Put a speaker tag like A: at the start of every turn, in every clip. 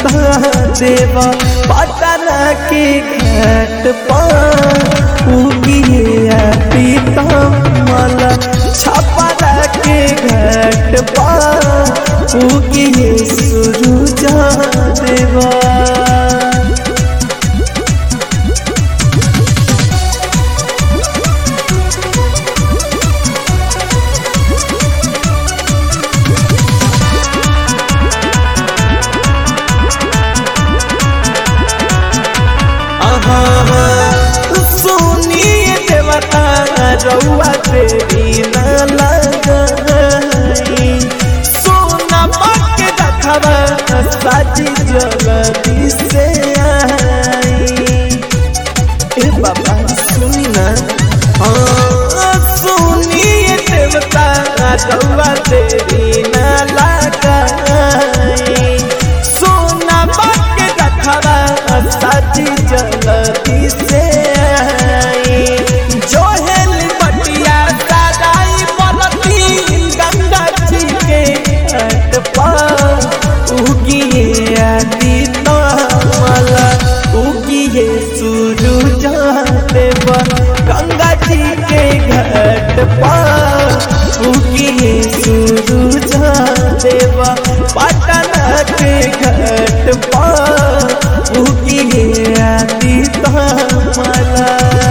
A: देवा पटना के घाट पर उगिए पीतमल छपरा के घाट पर उगिए सूरज देवा। सुनिए देवता रउआ तेरी न लगाई सोना के रखवा साजी जल्दी से आई। ए बाबा सुनी ना सुनिए देवता रउआ तेरी न लगाई सोना के रखवा साजी जल्दी से गंगा जी के घाट पर उगिए सूरज देवा पटना के घाट पर उगिए आदितमला।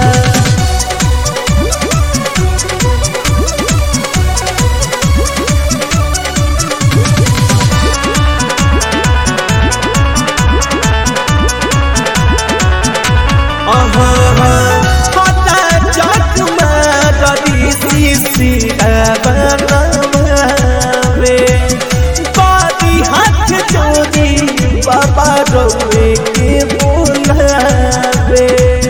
A: हाथ जोड़ी बाबा रउए के बोलावे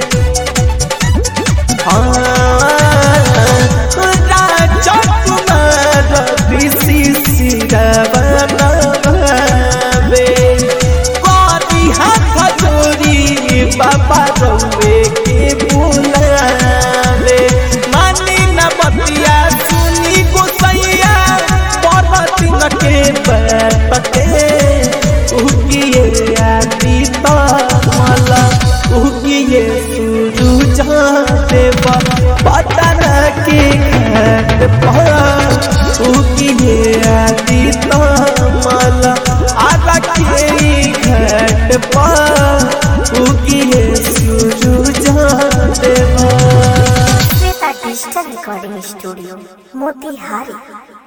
A: राजकुमार ऋषि सिरा बनावे हाथ जोड़ी बाबा रउए के बोलावे। मानी न बतिया सुनी गोसैया के बपके उगिए आदितमल उगिए सूरज देवा पटना के घाट पर उगिए आदितमल आगा के घाट पर उगिए सूरज देवा।
B: Shweta digital recording studio Motihari.